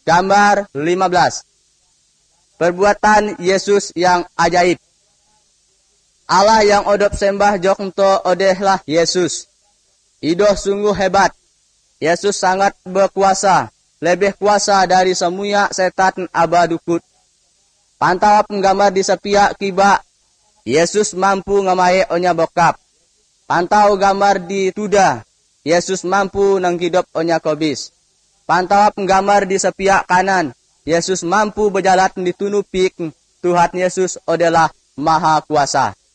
Gambar 15. Perbuatan Yesus yang ajaib. Allah yang odop sembah jokto odehlah Yesus. Idoh sungguh hebat. Yesus sangat berkuasa. Lebih kuasa dari semua setan abadukut. Pantau penggambar di sepiak kiba. Yesus mampu ngamai onya bokap. Pantau gambar di tuda. Yesus mampu nangkidop onya kobis. Pantau penggambar di sepiak kanan. Yesus mampu berjalan di tunupik. Tuhan Yesus adalah maha kuasa.